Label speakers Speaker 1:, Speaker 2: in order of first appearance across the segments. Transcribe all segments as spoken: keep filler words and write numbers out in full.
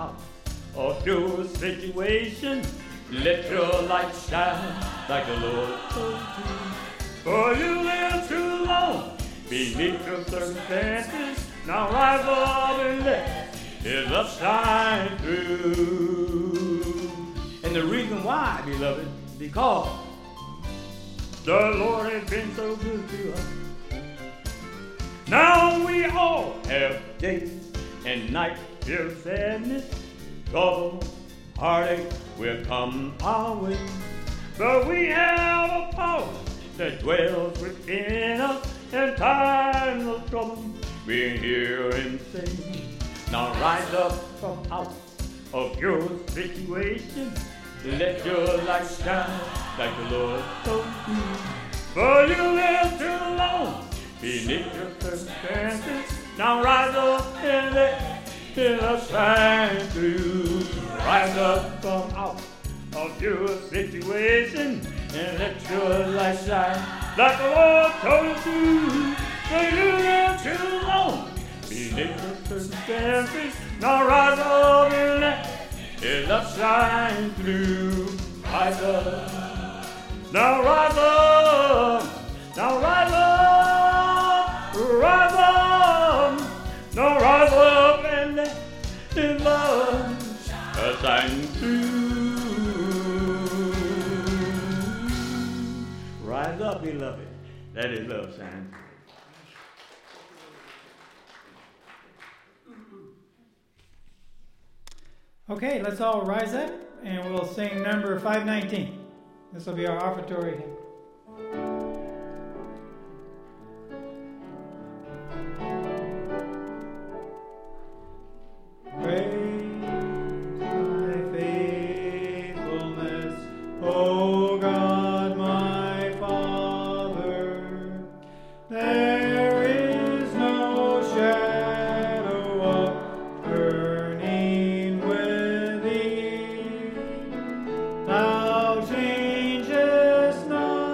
Speaker 1: out of your situation. Let your light shine like the Lord told you. For you live too long beneath your circumstances. Now rise up and let His love shine through. And the reason why, beloved, because the Lord has been so good to us. Now we all have days and nights filled with sadness, trouble, heartache will come our way. But we have a power that dwells within us in times of trouble. We're here and say, now rise up from out of your situation. Let your light shine like the Lord told you. For you live too long beneath your circumstances. Now rise up and let His love shine through. Rise up from out of your situation and let your light shine like the Lord told you. For you live too long beneath your circumstances. Now rise up and let His love shine through. Rise up, now rise up, now rise up, rise up, now rise up and let His love shine through. Rise up, beloved, let His love shine through.
Speaker 2: Okay, let's all rise up and we'll sing number five nineteen. This will be our offertory hymn.
Speaker 3: Thou changest not.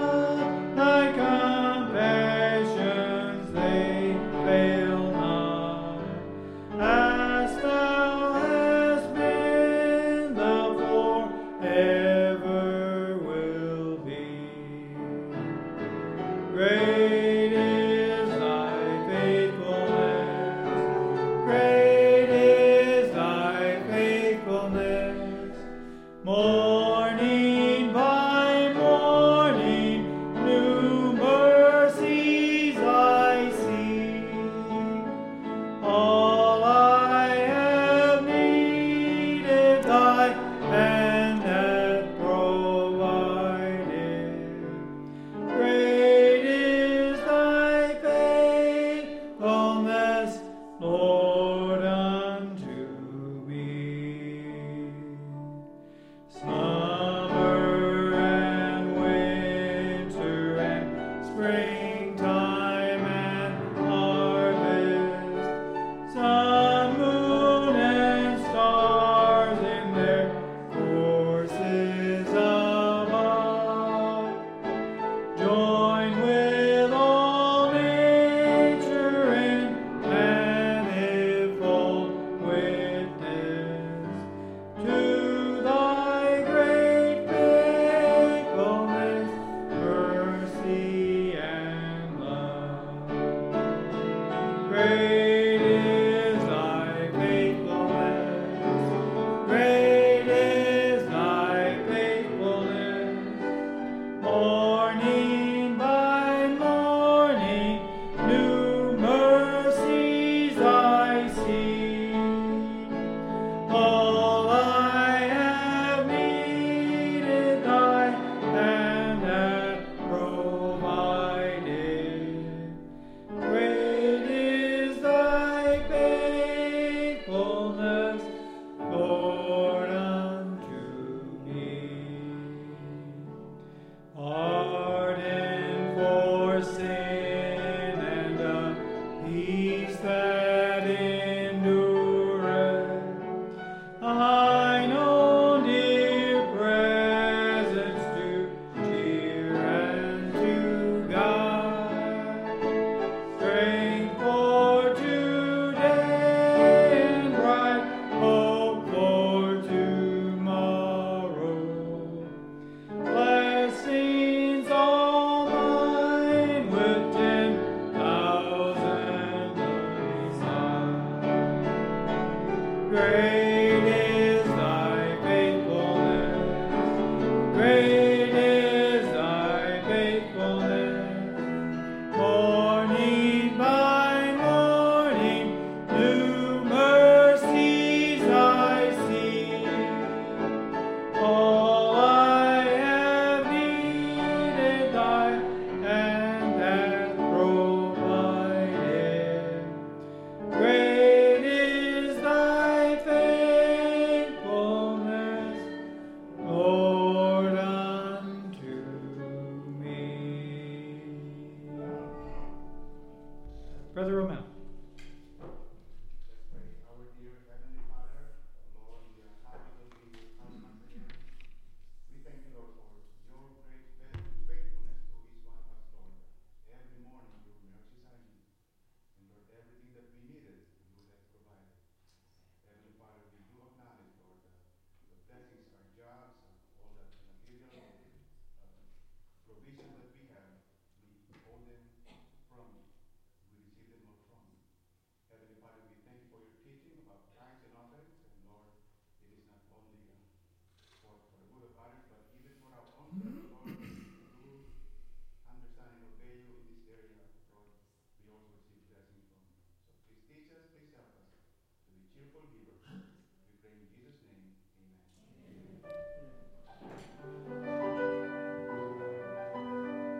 Speaker 2: Great is thy faithfulness. Great is thy faithfulness. Morning by morning, new mercies I see. All I have needed, thy hand hath provided. Great is thy faithfulness, Lord, unto me. Brother Romel.
Speaker 3: Let's pray. Our dear Heavenly Father, Lord, we are happy to be in your house once again. We thank you, Lord, for your great faith- faithfulness to each one of us, Lord. Every morning your mercies are new. And Lord, everything that we needed, you have provided. Heavenly Father, we do acknowledge, Lord, the, the blessings, our jobs, uh, all the material uh, provisions that we have, we owe them from you. We receive them all from you. Heavenly Father, we thank you for your teaching about tithes and offerings. And Lord, it is not only uh, for, for the good of others, but even for our own self, Lord, to understand and obey you in this area, Lord, we also receive blessings from you. So please teach us, please help us to be cheerful givers. We pray in Jesus' name, amen. Amen.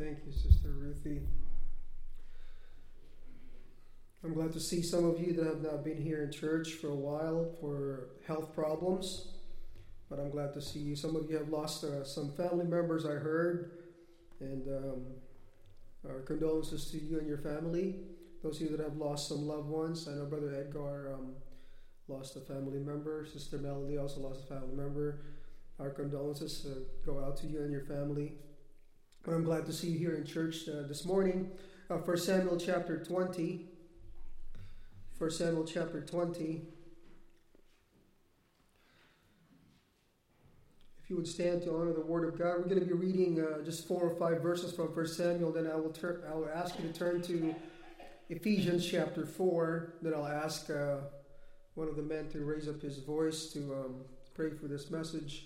Speaker 4: Thank you, Sister Ruthie. I'm glad to see some of you that have not been here in church for a while for health problems. But I'm glad to see you. Some of you have lost uh, some family members, I heard. And um, our condolences to you and your family. Those of you that have lost some loved ones. I know Brother Edgar um, lost a family member. Sister Melody also lost a family member. Our condolences uh, go out to you and your family. But I'm glad to see you here in church uh, this morning. Uh, First Samuel chapter twenty. First Samuel chapter twenty. If you would stand to honor the Word of God, we're going to be reading uh, just four or five verses from First Samuel. Then I will turn. I will ask you to turn to Ephesians chapter four. Then I'll ask uh, one of the men to raise up his voice to um, pray for this message.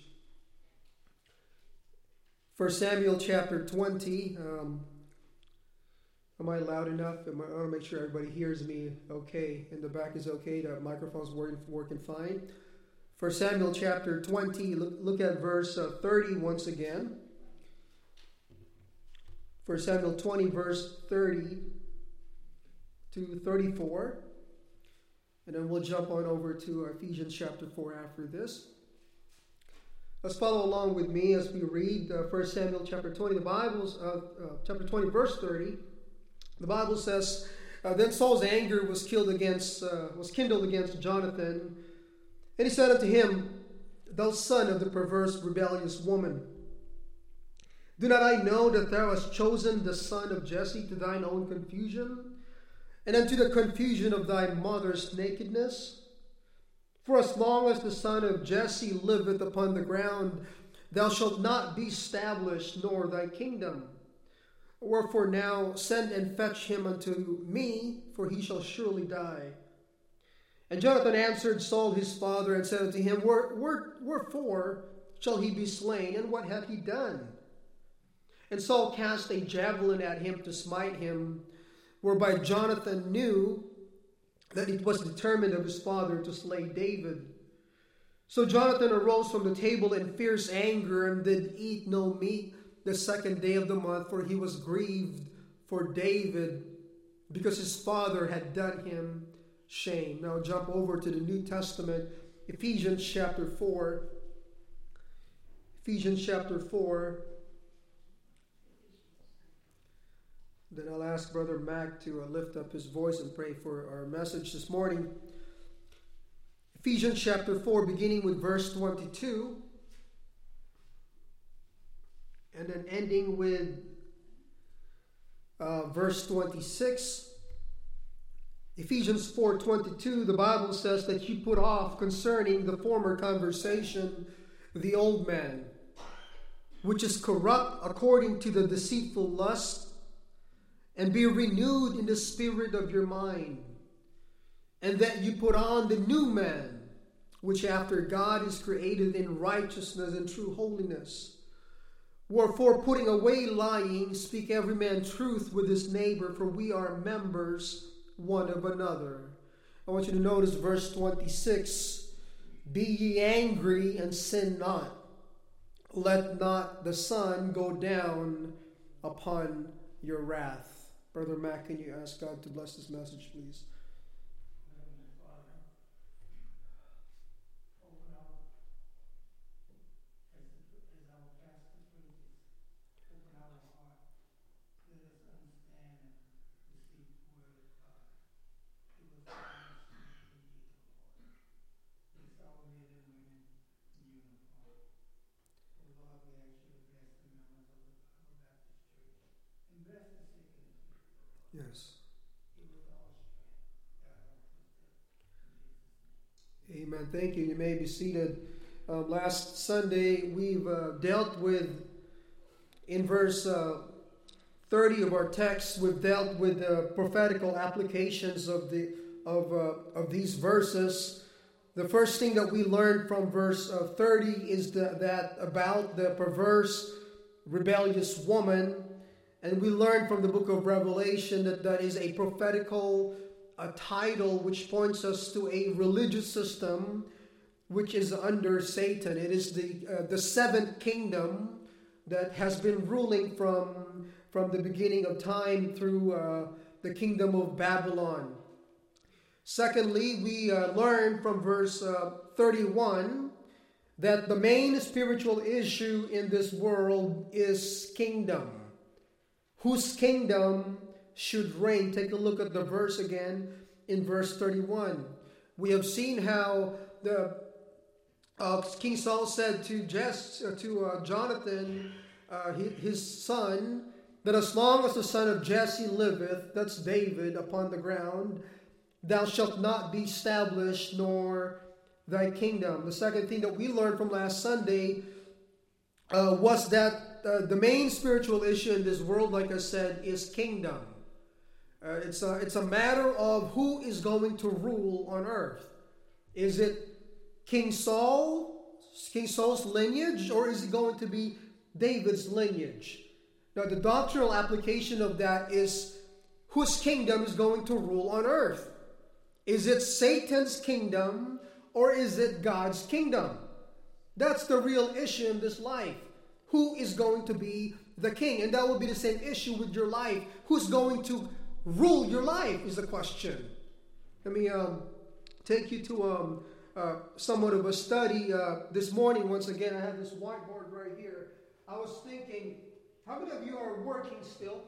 Speaker 4: First Samuel chapter twenty. Um, am I loud enough? Am I, I want to make sure everybody hears me okay. In the back is okay. The microphone's working, working fine. First Samuel chapter twenty. Look, look at verse uh, thirty once again. First Samuel twenty, verse thirty to thirty-four. And then we'll jump on over to Ephesians chapter four after this. Let's follow along with me as we read uh, First Samuel chapter twenty. The Bible's uh, uh, chapter twenty, verse thirty. The Bible says, uh, "Then Saul's anger was killed against, uh, was kindled against Jonathan, and he said unto him, Thou son of the perverse, rebellious woman, do not I know that thou hast chosen the son of Jesse to thine own confusion, and unto the confusion of thy mother's nakedness? For as long as the son of Jesse liveth upon the ground, thou shalt not be established, nor thy kingdom. Wherefore now send and fetch him unto me, for he shall surely die. And Jonathan answered Saul his father, and said unto him, Wherefore shall he be slain, and what hath he done? And Saul cast a javelin at him to smite him, whereby Jonathan knew that it was determined of his father to slay David. So Jonathan arose from the table in fierce anger, and did eat no meat the second day of the month, for he was grieved for David, because his father had done him shame. Now jump over to the New Testament, Ephesians chapter four. Ephesians chapter four. Then I'll ask Brother Mac to uh, lift up his voice and pray for our message this morning. Ephesians chapter four, beginning with verse twenty-two, and then ending with uh, verse twenty-six. Ephesians four twenty-two, the Bible says that you put off concerning the former conversation the old man, which is corrupt according to the deceitful lust, and be renewed in the spirit of your mind, and that you put on the new man, which after God is created in righteousness and true holiness. Wherefore, putting away lying, speak every man truth with his neighbor, for we are members one of another. I want you to notice verse twenty-six. Be ye angry and sin not. Let not the sun go down upon your wrath. Brother Mac, can you ask God to bless this message, please?
Speaker 2: Heavenly Father, open our, as, the, as our pastor preaches, open our heart. Let us understand and receive the word of God. Give us the understanding we need, Lord. Bless our men and women in uniform. Oh Lord, we ask you to bless the members of the Bible Baptist Church and bless the sick and the sick.
Speaker 4: Yes.
Speaker 2: Give us all strength. God help us in Jesus' name.
Speaker 4: Amen. Thank you. You may be seated. Um, last Sunday, we've uh, dealt with, in verse uh, thirty of our text, we've dealt with the prophetical applications of the of uh, of these verses. The first thing that we learned from verse uh, thirty is the, that about the perverse, rebellious woman. And we learned from the book of Revelation that that is a prophetical a title which points us to a religious system which is under Satan. It is the uh, the seventh kingdom that has been ruling from from the beginning of time through uh, the kingdom of Babylon. Secondly, we uh, learn from verse uh, thirty-one that the main spiritual issue in this world is kingdom. Whose kingdom should reign? Take a look at the verse again in verse thirty-one. We have seen how the uh, King Saul said to Jess, uh, to uh, Jonathan, uh, his, his son, that as long as the son of Jesse liveth, that's David, upon the ground, thou shalt not be established, nor thy kingdom. The second thing that we learned from last Sunday uh, was that uh, the main spiritual issue in this world, like I said, is kingdom. Uh, it's a, it's a matter of who is going to rule on earth. Is it King Saul, King Saul's lineage, or is it going to be David's lineage? Now, the doctrinal application of that is whose kingdom is going to rule on earth. Is it Satan's kingdom, or is it God's kingdom? That's the real issue in this life. Who is going to be the king? And that will be the same issue with your life. Who's going to rule your life is the question. Let me um, take you to um, uh, somewhat of a study. Uh, this morning, once again, I have this whiteboard right here. I was thinking, how many of you are working still?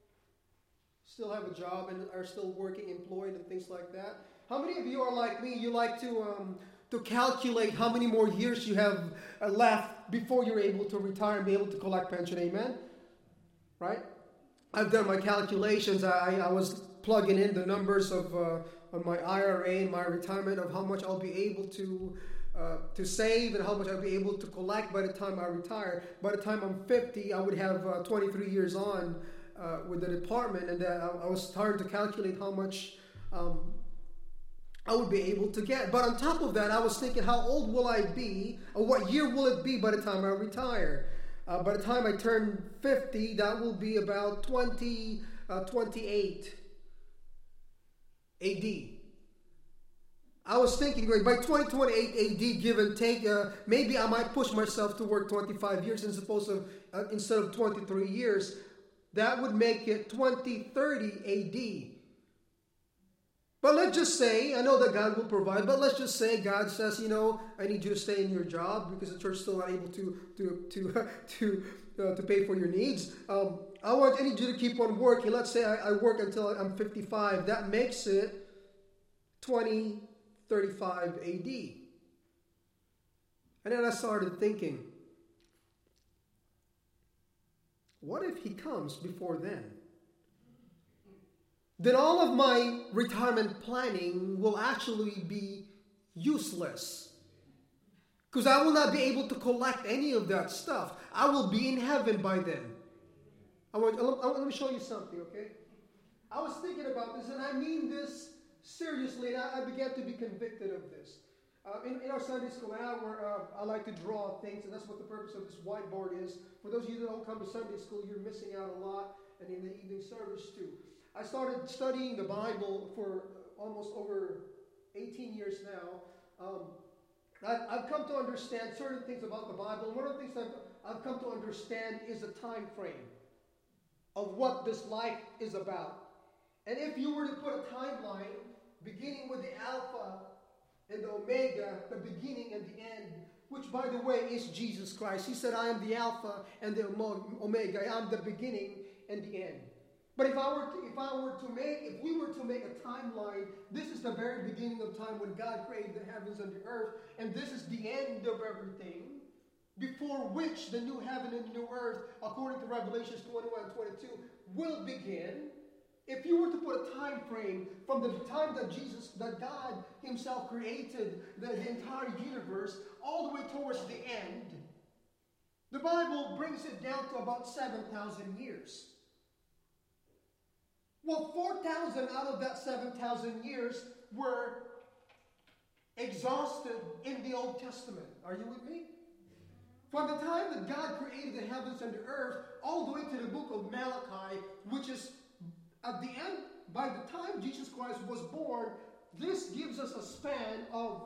Speaker 4: Still have a job and are still working, employed, and things like that? How many of you are like me? You like to um, to calculate how many more years you have uh, left before you're able to retire and be able to collect pension. Amen? Right? I've done my calculations. I, I was plugging in the numbers of uh, on my I R A and my retirement of how much I'll be able to uh, to save and how much I'll be able to collect by the time I retire. By the time I'm fifty, I would have uh, twenty-three years on uh, with the department, and uh, I, I was starting to calculate how much um, I would be able to get. But on top of that, I was thinking, how old will I be, or what year will it be by the time I retire? Uh, by the time I turn fifty, that will be about twenty, uh, twenty-eight A D. I was thinking, great, by twenty twenty-eight A D, give and take, uh, maybe I might push myself to work twenty-five years as opposed to, uh, instead of twenty-three years. That would make it twenty thirty A D. But let's just say, I know that God will provide, but let's just say God says, you know, I need you to stay in your job because the church is still not able to to to to uh, to pay for your needs. Um, I want I need you to keep on working. Let's say I, I work until I'm fifty-five. That makes it twenty thirty-five A D. And then I started thinking, what if he comes before then? Then all of my retirement planning will actually be useless. Because I will not be able to collect any of that stuff. I will be in heaven by then. I want, let me show you something, okay? I was thinking about this, and I mean this seriously, and I, I began to be convicted of this. Uh, in, in our Sunday school hour, uh, I like to draw things, and that's what the purpose of this whiteboard is. For those of you that don't come to Sunday school, you're missing out a lot, and in the evening service too. I started studying the Bible for almost over eighteen years now. Um, I, I've come to understand certain things about the Bible. One of the things I've, I've come to understand is the time frame of what this life is about. And if you were to put a timeline beginning with the Alpha and the Omega, the beginning and the end, which by the way is Jesus Christ. He said, I am the Alpha and the Omega. I am the beginning and the end. But if I were to, if I were to make, if we were to make a timeline, this is the very beginning of time when God created the heavens and the earth, and this is the end of everything, before which the new heaven and new earth, according to Revelations twenty-one and twenty-two, will begin. If you were to put a time frame from the time that Jesus, that God himself created the, the entire universe, all the way towards the end, the Bible brings it down to about seven thousand years. Well, four thousand out of that seven thousand years were exhausted in the Old Testament. Are you with me? From the time that God created the heavens and the earth, all the way to the book of Malachi, which is at the end, by the time Jesus Christ was born, this gives us a span of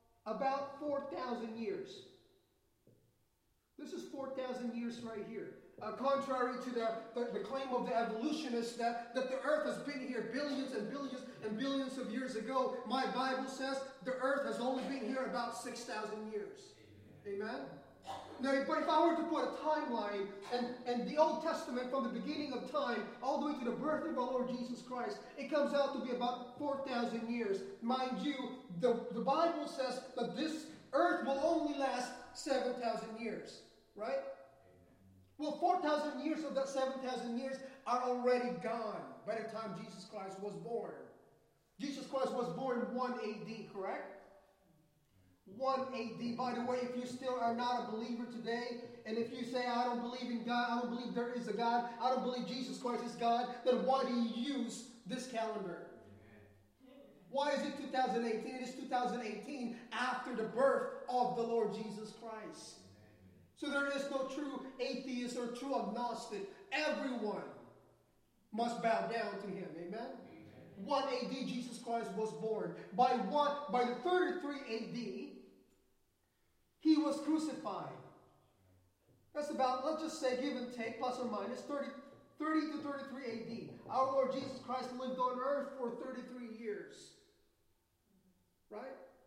Speaker 4: about four thousand years. This is four thousand years right here. Uh, contrary to the, the, the claim of the evolutionists that, that the earth has been here billions and billions and billions of years ago, my Bible says the earth has only been here about six thousand years. Amen? Now, but if I were to put a timeline and, and the Old Testament from the beginning of time all the way to the birth of our Lord Jesus Christ, it comes out to be about four thousand years. Mind you, the, the Bible says that this earth will only last seven thousand years. Right? Well, four thousand years of that seven thousand years are already gone by the time Jesus Christ was born. Jesus Christ was born one A D, correct? one A D. By the way, if you still are not a believer today, and if you say, I don't believe in God, I don't believe there is a God, I don't believe Jesus Christ is God, then why do you use this calendar? Why is it two thousand eighteen? It is two thousand eighteen after the birth of the Lord Jesus Christ. So there is no true atheist or true agnostic. Everyone must bow down to him. Amen? one A D Jesus Christ was born. By one, by the thirty-three A D, he was crucified. That's about, let's just say, give and take, plus or minus, thirty, thirty to thirty-three A D. Our Lord Jesus Christ lived on earth for thirty-three years. Right?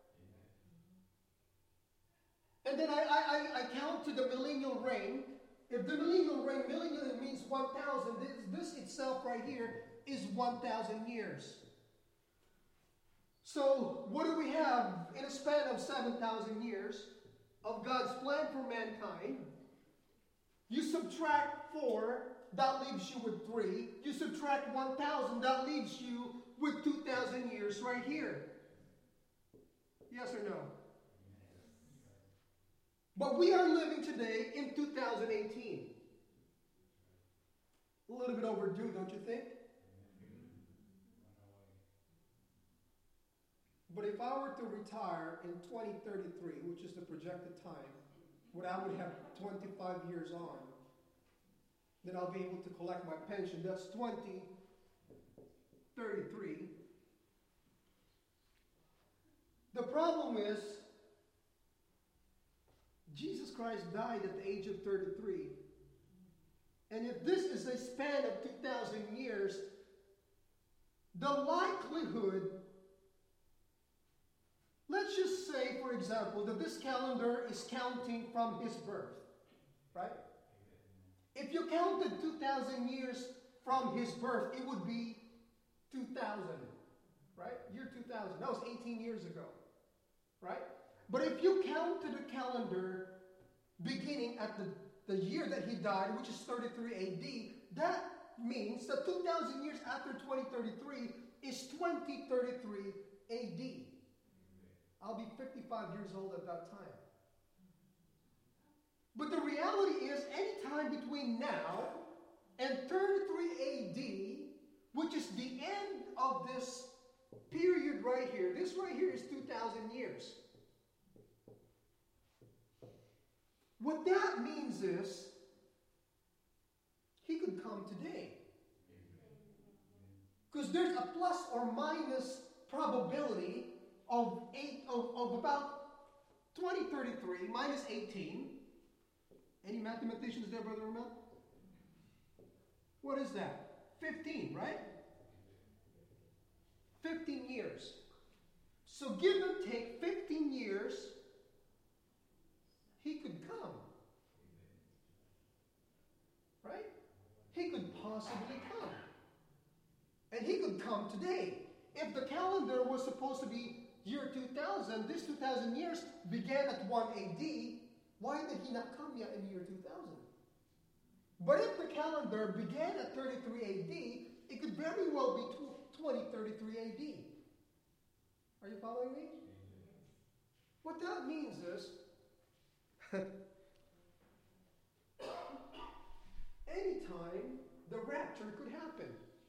Speaker 4: And then I, I, I count to the millennial reign. If the millennial reign, millennial means one thousand. This, this itself right here is one thousand years. So what do we have in a span of seven thousand years of God's plan for mankind? You subtract four, that leaves you with three. You subtract one thousand, that leaves you with two thousand years right here. Yes or no? But we are living today in two thousand eighteen. A little bit overdue, don't you think? But if I were to retire in twenty thirty-three, which is the projected time, when I would have twenty-five years on, then I'll be able to collect my pension. That's twenty thirty-three. The problem is, Jesus Christ died at the age of thirty-three. And if this is a span of two thousand years, the likelihood, let's just say, for example, that this calendar is counting from his birth, right? If you counted two thousand years from his birth, it would be two thousand, right? Year two thousand. That was eighteen years ago, right? But if you counted the calendar beginning at the, the year that he died, which is thirty-three A D, that means that two thousand years after twenty thirty-three is twenty thirty-three A D. I'll be fifty-five years old at that time. But the reality is, any time between now and thirty-three A D, which is the end of this period right here, this right here is two thousand years. What that means is, he could come today. Because there's a plus or minus probability of eight of, of about twenty thirty-three minus eighteen. Any mathematicians there, Brother Ramel? What is that? fifteen, right? fifteen years. So give and take fifteen years, he could come. Right? He could possibly come. And he could come today. If the calendar was supposed to be year two thousand, this two thousand years began at one A D, why did he not come yet in year two thousand? But if the calendar began at thirty-three A D, it could very well be twenty thirty-three A D. Are you following me? What that means is, anytime the rapture could happen.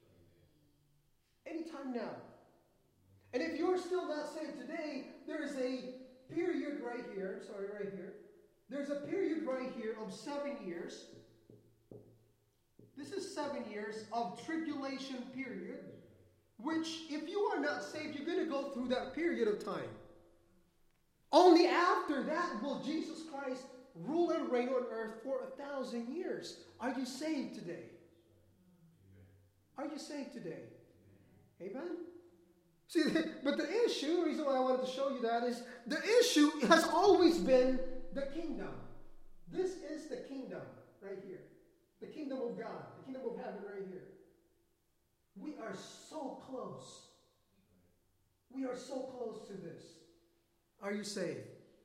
Speaker 4: Anytime now. And if you're still not saved today, there's a period right here, sorry, right here. There's a period right here of seven years. This is seven years of tribulation period, which if you are not saved, you're going to go through that period of time. Only after that will Jesus Christ rule and reign on earth for a thousand years. Are you saved today? Are you saved today? Amen? See, but the issue, the reason why I wanted to show you that is the issue has always been the kingdom. This is the kingdom right here. The kingdom of God. The kingdom of heaven right here. We are so close. We are so close to this. Are you saved?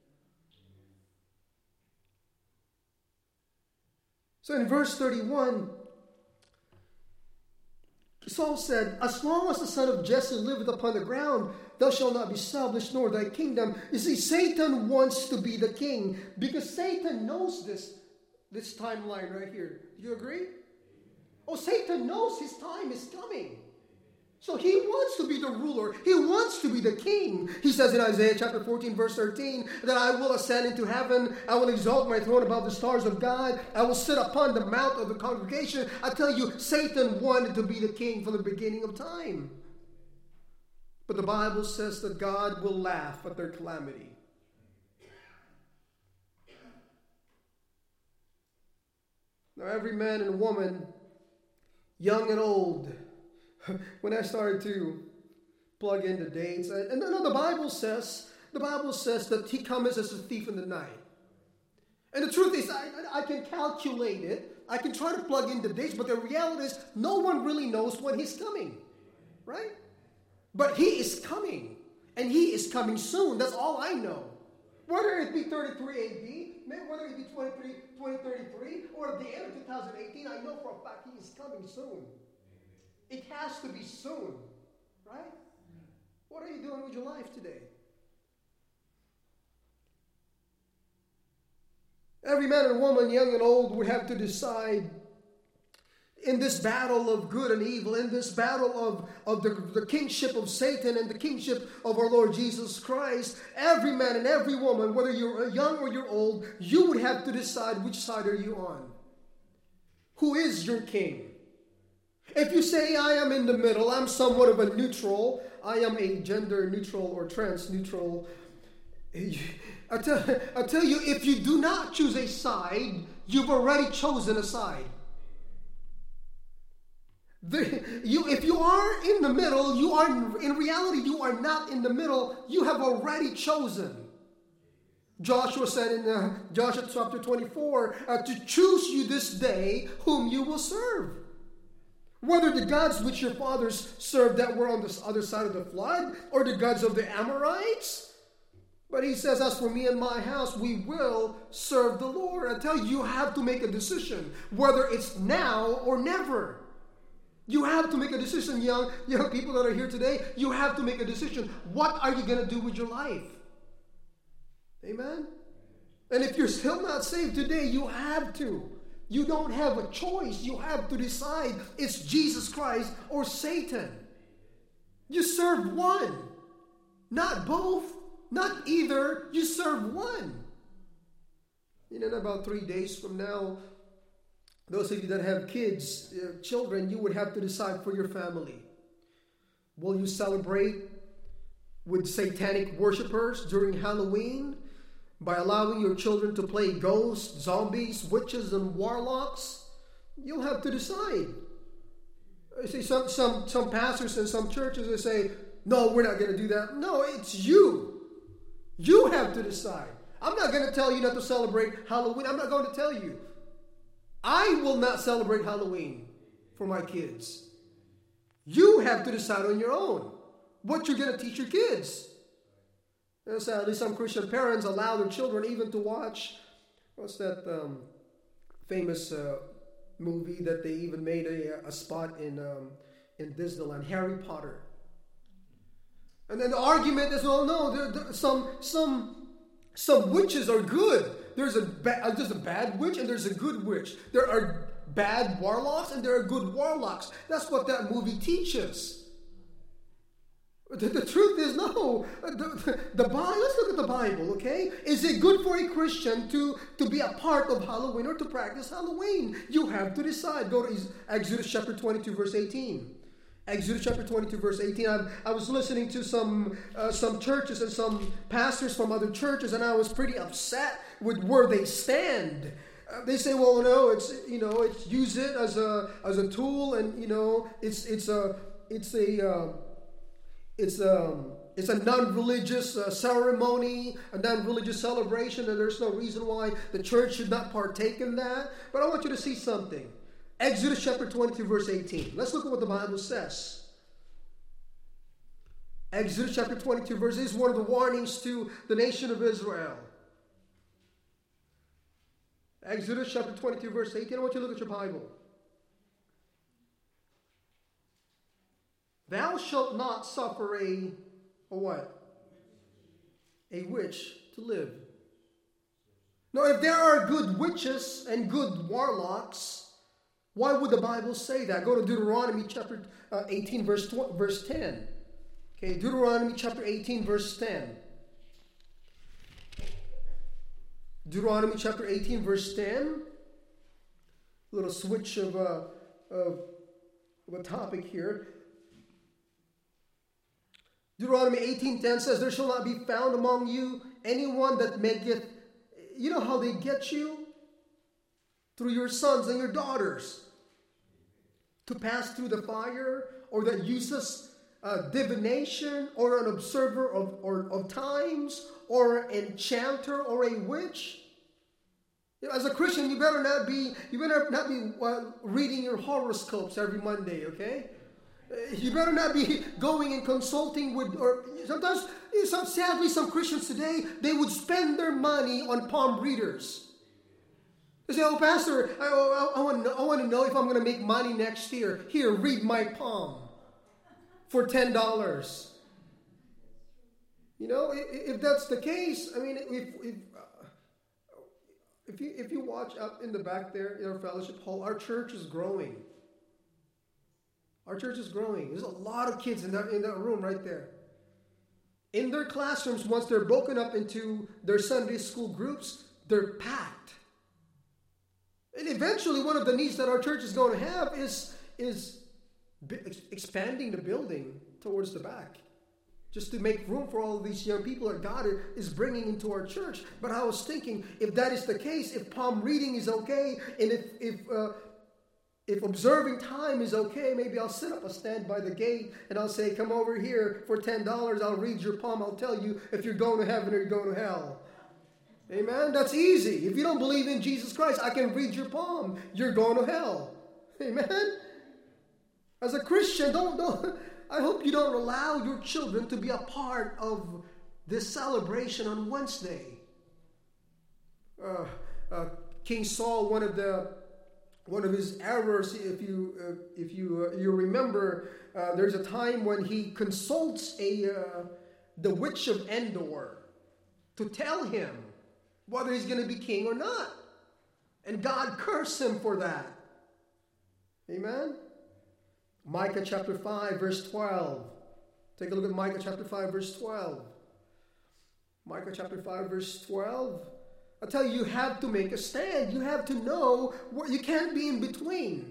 Speaker 4: So in verse thirty-one, Saul said, as long as the son of Jesse liveth upon the ground, thou shalt not be established, nor thy kingdom. You see, Satan wants to be the king because Satan knows this, this timeline right here. Do you agree? Oh, Satan knows his time is coming. So he wants to be the ruler. He wants to be the king. He says in Isaiah chapter fourteen, verse thirteen, that I will ascend into heaven. I will exalt my throne above the stars of God. I will sit upon the mount of the congregation. I tell you, Satan wanted to be the king from the beginning of time. But the Bible says that God will laugh at their calamity. Now every man and woman, young and old, when I started to plug in the dates, and then the Bible says, the Bible says that he comes as a thief in the night. And the truth is, I, I can calculate it. I can try to plug in the dates, but the reality is, no one really knows when he's coming, right? But he is coming, and he is coming soon. That's all I know. Whether it be thirty-three A D, whether it be twenty-three, twenty thirty-three, or at the end of two thousand eighteen, I know for a fact he is coming soon. It has to be soon, right? What are you doing with your life today? Every man and woman, young and old, would have to decide in this battle of good and evil, in this battle of, of the, the kingship of Satan and the kingship of our Lord Jesus Christ. Every man and every woman, whether you're young or you're old, you would have to decide which side are you on. Who is your king? If you say, I am in the middle, I'm somewhat of a neutral, I am a gender neutral or trans neutral, I tell, I tell you, if you do not choose a side, you've already chosen a side. The, you, if you are in the middle, you are, in reality, you are not in the middle, you have already chosen. Joshua said in uh, Joshua chapter twenty-four, uh, to choose you this day whom you will serve. Whether the gods which your fathers served that were on the other side of the flood, or the gods of the Amorites. But he says, as for me and my house, we will serve the Lord. I tell you, you have to make a decision, whether it's now or never. You have to make a decision, young, young people that are here today. You have to make a decision. What are you going to do with your life? Amen? And if you're still not saved today, you have to. You don't have a choice. You have to decide it's Jesus Christ or Satan. You serve one, not both, not either. You serve one. You know, in about three days from now, those of you that have kids, uh, children, you would have to decide for your family. Will you celebrate with satanic worshipers during Halloween by allowing your children to play ghosts, zombies, witches, and warlocks? You'll have to decide. I see some, some, some pastors in some churches, they say, no, we're not going to do that. No, it's you. You have to decide. I'm not going to tell you not to celebrate Halloween. I'm not going to tell you. I will not celebrate Halloween for my kids. You have to decide on your own what you're going to teach your kids. And sadly, some Christian parents allow their children even to watch, what's that um, famous uh, movie that they even made a, a spot in um, in Disneyland, Harry Potter. And then the argument is, well, no, there, there, some some some witches are good. There's a ba- there's a bad witch and there's a good witch. There are bad warlocks and there are good warlocks. That's what that movie teaches. The, the truth is, no. The, the, the Bible. Let's look at the Bible, okay? Is it good for a Christian to, to be a part of Halloween or to practice Halloween? You have to decide. Go to Exodus chapter twenty-two, verse eighteen. Exodus chapter twenty-two, verse eighteen. I, I was listening to some uh, some churches and some pastors from other churches, and I was pretty upset with where they stand. Uh, they say, "Well, no, it's you know, it's use it as a as a tool, and you know, it's it's a it's a uh, it's a it's a non-religious uh, ceremony, a non-religious celebration, and there's no reason why the church should not partake in that." But I want you to see something. Exodus chapter twenty-two, verse eighteen. Let's look at what the Bible says. Exodus chapter twenty-two, verse eight is one of the warnings to the nation of Israel. Exodus chapter twenty-two, verse eighteen. I want you to look at your Bible. Thou shalt not suffer a, a what? A witch to live. Now, if there are good witches and good warlocks, why would the Bible say that? Go to Deuteronomy chapter uh, eighteen, verse, verse ten. Okay, Deuteronomy chapter eighteen, verse ten. Deuteronomy chapter eighteen, verse ten. A little switch of, uh, of, of a topic here. Deuteronomy eighteen ten says, "There shall not be found among you anyone that maketh," you know how they get you? Through your sons and your daughters, to pass through the fire, or that uses uh, divination, or an observer of, or, of times, or an enchanter, or a witch. You know, as a Christian, you better not be you better not be uh, reading your horoscopes every Monday, okay? You better not be going and consulting with, or sometimes, sadly, some Christians today, they would spend their money on palm readers. They say, "Oh, Pastor, I, I, I, want to know, I want to know if I'm going to make money next year. Here, read my palm for ten dollars. You know, if, if that's the case, I mean, if if, uh, if you if you watch up in the back there in our fellowship hall, our church is growing. Our church is growing. There's a lot of kids in that in that room right there. In their classrooms, once they're broken up into their Sunday school groups, they're packed. And eventually, one of the needs that our church is going to have is, is expanding the building towards the back, just to make room for all of these young people that God is bringing into our church. But I was thinking, if that is the case, if palm reading is okay, and if if uh, if observing time is okay, maybe I'll set up a stand by the gate and I'll say, "Come over here for ten dollars. I'll read your palm. I'll tell you if you're going to heaven or you're going to hell." Amen? That's easy. If you don't believe in Jesus Christ, I can read your palm. You're going to hell. Amen? As a Christian, don't, don't, I hope you don't allow your children to be a part of this celebration on Wednesday. Uh, uh, King Saul, one of the one of his errors, if you uh, if you uh, you remember, uh, there's a time when he consults a uh, the witch of Endor to tell him whether he's going to be king or not. And God cursed him for that. Amen? Micah chapter five, verse twelve. Take a look at Micah chapter five, verse twelve. Micah chapter five, verse twelve. I tell you, you have to make a stand. You have to know what you can't be in between.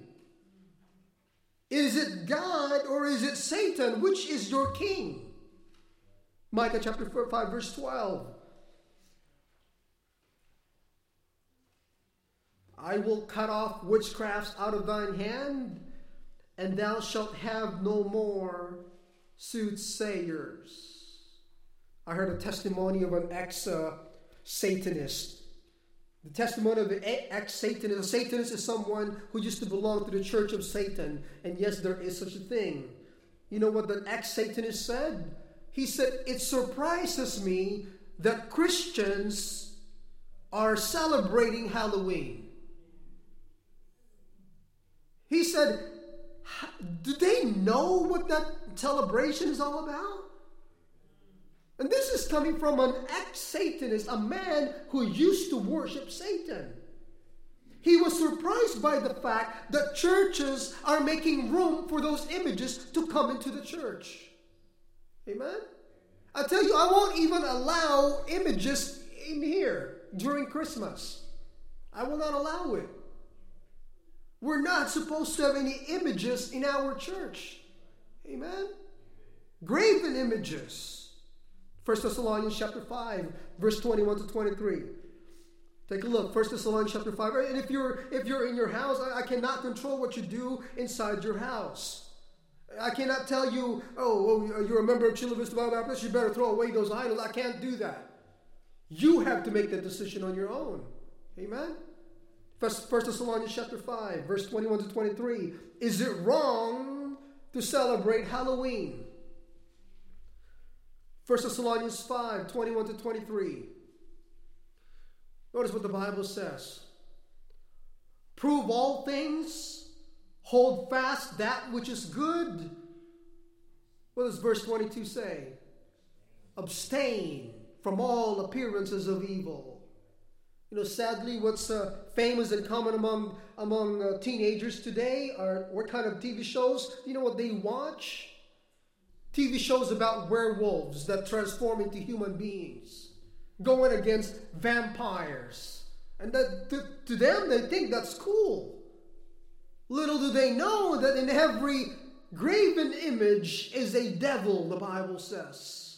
Speaker 4: Is it God or is it Satan? Which is your king? Micah chapter five, verse twelve. "I will cut off witchcrafts out of thine hand, and thou shalt have no more soothsayers." I heard a testimony of an ex-Satanist. The testimony of an ex-Satanist. A Satanist is someone who used to belong to the church of Satan. And yes, there is such a thing. You know what the ex-Satanist said? He said, "It surprises me that Christians are celebrating Halloween." He said, "Do they know what that celebration is all about?" And this is coming from an ex-Satanist, a man who used to worship Satan. He was surprised by the fact that churches are making room for those images to come into the church. Amen? I tell you, I won't even allow images in here during Christmas. I will not allow it. We're not supposed to have any images in our church. Amen? Graven images. First Thessalonians chapter five, verse twenty-one to twenty-three. Take a look. First Thessalonians chapter five. And if you're if you're in your house, I, I cannot control what you do inside your house. I cannot tell you, oh, oh you're a member of Chula Vista Bible Baptist, you better throw away those idols. I can't do that. You have to make that decision on your own. Amen? First, First Thessalonians chapter five, verse twenty-one to twenty-three. Is it wrong to celebrate Halloween? First Thessalonians five, twenty-one to twenty-three. Notice what the Bible says. Prove all things, hold fast that which is good. What does verse twenty-two say? Abstain from all appearances of evil. You know, sadly, what's uh, famous and common among among uh, teenagers today are what kind of T V shows? You know what they watch? T V shows about werewolves that transform into human beings, going against vampires. And that to, to them, they think that's cool. Little do they know that in every graven image is a devil, the Bible says.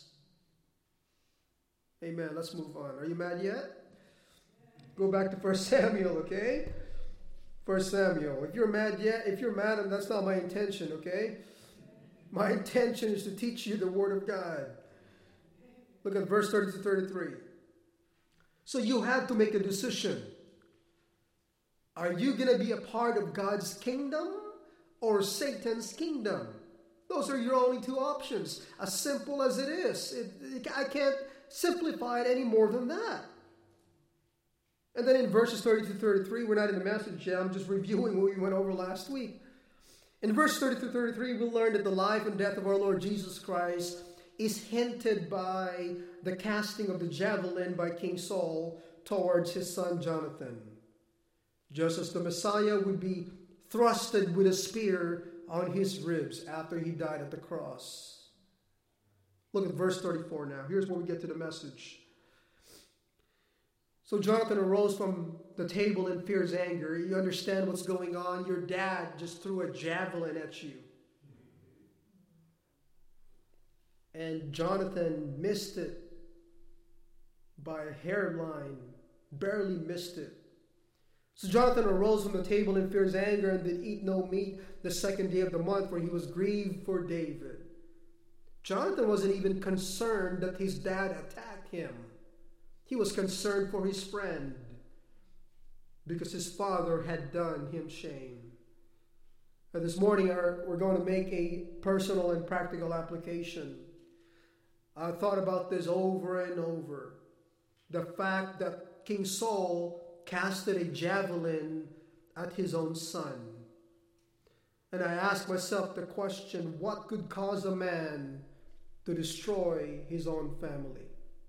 Speaker 4: Amen. Let's move on. Are you mad yet? Go back to First Samuel, okay? First Samuel. If you're mad yet, if you're mad, that's not my intention, okay? My intention is to teach you the Word of God. Look at verse thirty to thirty-three. So you have to make a decision. Are you going to be a part of God's kingdom or Satan's kingdom? Those are your only two options. As simple as it is. It, it, I can't simplify it any more than that. And then in verses thirty to thirty-three, we're not in the message yet. I'm just reviewing what we went over last week. In verse thirty to thirty-three, we'll learn that the life and death of our Lord Jesus Christ is hinted by the casting of the javelin by King Saul towards his son Jonathan. Just as the Messiah would be thrusted with a spear on his ribs after he died at the cross. Look at verse thirty-four now. Here's where we get to the message. So Jonathan arose from the table in fierce anger. You understand what's going on? Your dad just threw a javelin at you. And Jonathan missed it by a hairline, barely missed it. So Jonathan arose from the table in fierce anger and did eat no meat the second day of the month, for he was grieved for David. Jonathan wasn't even concerned that his dad attacked him. He was concerned for his friend because his father had done him shame. And this morning we're going to make a personal and practical application. I thought about this over and over. The fact that King Saul casted a javelin at his own son. And I asked myself the question, what could cause a man to destroy his own family?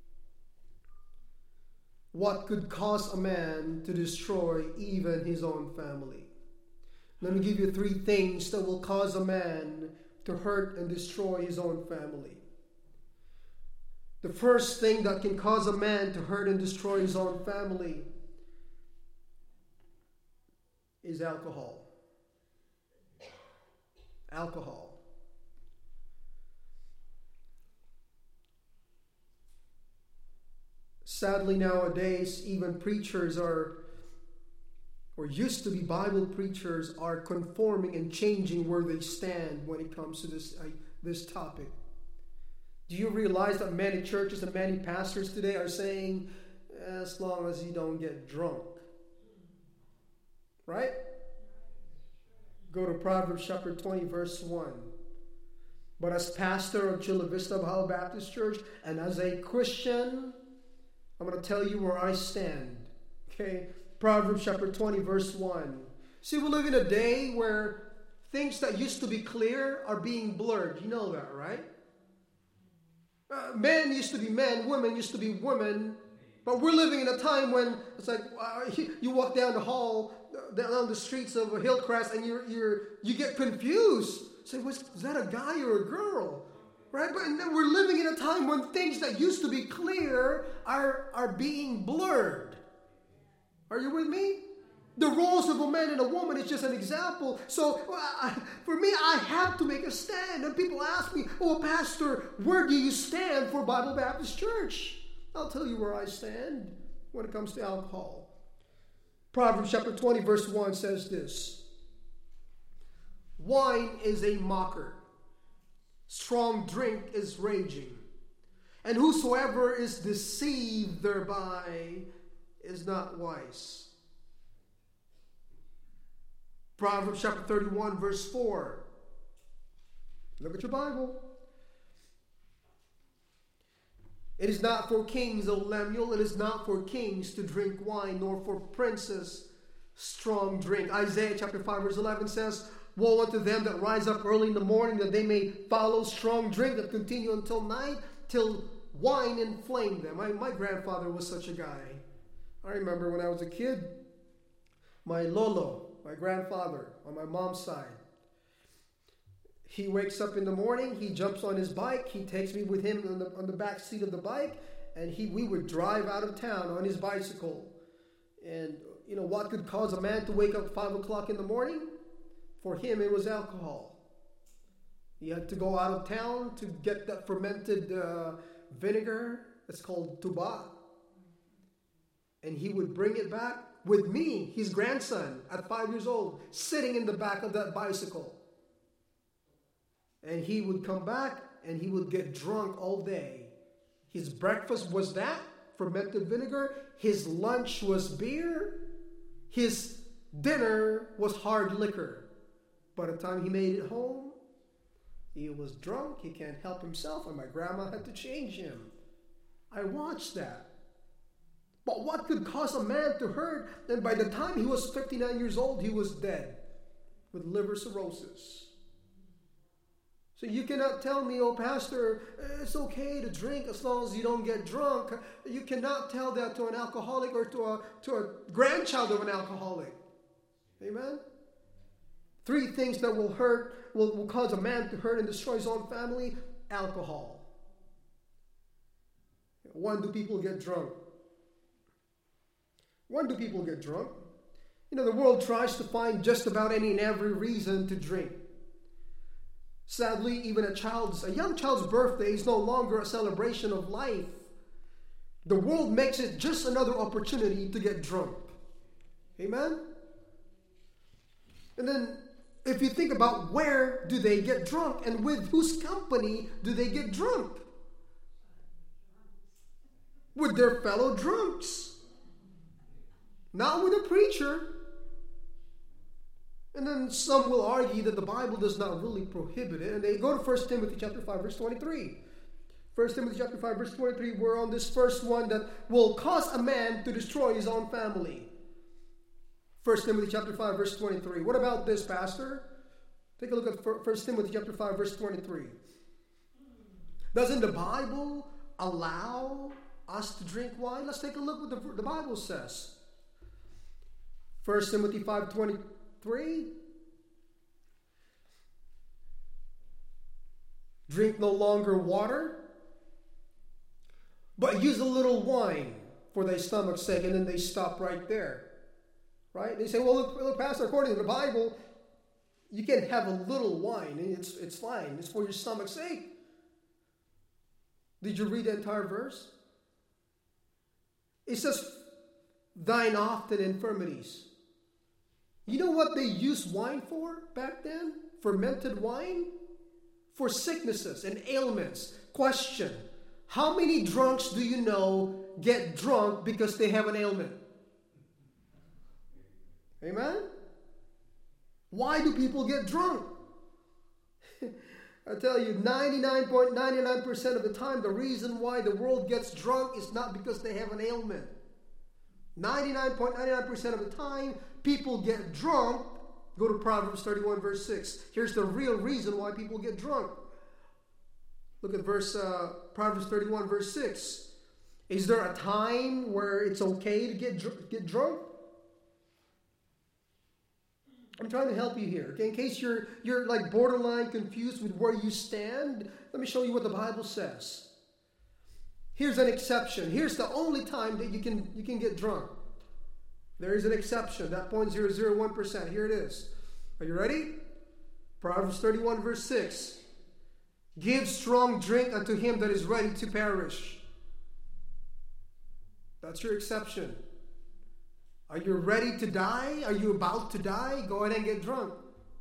Speaker 4: What could cause a man to destroy even his own family? Let me give you three things that will cause a man to hurt and destroy his own family. The first thing that can cause a man to hurt and destroy his own family is alcohol. Alcohol. Sadly, nowadays, even preachers are, or used to be Bible preachers, are conforming and changing where they stand when it comes to this, uh, this topic. Do you realize that many churches and many pastors today are saying, as long as you don't get drunk? Right? Go to Proverbs chapter twenty, verse one. But as pastor of Chula Vista Bible Baptist Church and as a Christian, I'm going to tell you where I stand. Okay? Proverbs chapter twenty, verse one. See, we live in a day where things that used to be clear are being blurred. You know that, right? Uh, men used to be men, women used to be women. But we're living in a time when it's like uh, you walk down the hall, down the streets of Hillcrest, and you're, you're, you get confused. Say, was, is that a guy or a girl? Right? But and then we're living in a time when things that used to be clear are, are being blurred. Are you with me? The roles of a man and a woman is just an example. So uh, for me, I have to make a stand. And people ask me, oh, Pastor, where do you stand for Bible Baptist Church? I'll tell you where I stand when it comes to alcohol. Proverbs chapter twenty, verse one says this. Wine is a mocker. Strong drink is raging. And whosoever is deceived thereby is not wise. Proverbs chapter thirty-one, verse four. Look at your Bible. It is not for kings, O Lemuel, it is not for kings to drink wine, nor for princes strong drink. Isaiah chapter five, verse eleven says, woe unto them that rise up early in the morning, that they may follow strong drink, that continue until night, till wine inflame them. My, my grandfather was such a guy. I remember when I was a kid, my lolo, my grandfather on my mom's side, he wakes up in the morning, he jumps on his bike, he takes me with him on the, on the back seat of the bike, and he we would drive out of town on his bicycle. And, you know, what could cause a man to wake up at five o'clock in the morning? For him, it was alcohol. He had to go out of town to get that fermented uh, vinegar. It's called tuba. And he would bring it back with me, his grandson, at five years old, sitting in the back of that bicycle. And he would come back and he would get drunk all day. His breakfast was that, fermented vinegar. His lunch was beer. His dinner was hard liquor. By the time he made it home, he was drunk. He can't help himself. And my grandma had to change him. I watched that. But what could cause a man to hurt? And by the time he was fifty-nine years old, he was dead with liver cirrhosis. So you cannot tell me, oh, Pastor, it's okay to drink as long as you don't get drunk. You cannot tell that to an alcoholic or to a, to a grandchild of an alcoholic. Amen? Three things that will hurt, will, will cause a man to hurt and destroy his own family. Alcohol. When do people get drunk? When do people get drunk? You know, the world tries to find just about any and every reason to drink. Sadly, even a child's, a young child's birthday is no longer a celebration of life. The world makes it just another opportunity to get drunk. Amen? And then, if you think about where do they get drunk and with whose company do they get drunk? With their fellow drunks. Not with a preacher. And then some will argue that the Bible does not really prohibit it. And they go to First Timothy chapter five, verse twenty-three. First Timothy chapter five, verse twenty-three, we're on this first one that will cause a man to destroy his own family. First Timothy chapter five, verse twenty-three. What about this, Pastor? Take a look at First Timothy chapter five, verse twenty-three. Doesn't the Bible allow us to drink wine? Let's take a look what the, the Bible says. First Timothy five, twenty-three. Drink no longer water, but use a little wine for thy stomach's sake. And then they stop right there. Right? They say, well, look, look, Pastor, according to the Bible, you can have a little wine, and it's, it's fine. It's for your stomach's sake. Did you read the entire verse? It says, thine often infirmities. You know what they used wine for back then? Fermented wine? For sicknesses and ailments. Question, how many drunks do you know get drunk because they have an ailment? Amen? Why do people get drunk? I tell you, ninety-nine point nine nine percent of the time, the reason why the world gets drunk is not because they have an ailment. ninety-nine point nine nine percent of the time, people get drunk. Go to Proverbs thirty-one, verse six. Here's the real reason why people get drunk. Look at verse uh, Proverbs thirty-one, verse six. Is there a time where it's okay to get dr- get drunk? I'm trying to help you here. Okay? In case you're you're like borderline confused with where you stand, let me show you what the Bible says. Here's an exception. Here's the only time that you can you can get drunk. There is an exception, that zero point zero zero one percent. Here it is. Are you ready? Proverbs thirty-one verse six. Give strong drink unto him that is ready to perish. That's your exception. Are you ready to die? Are you about to die? Go ahead and get drunk.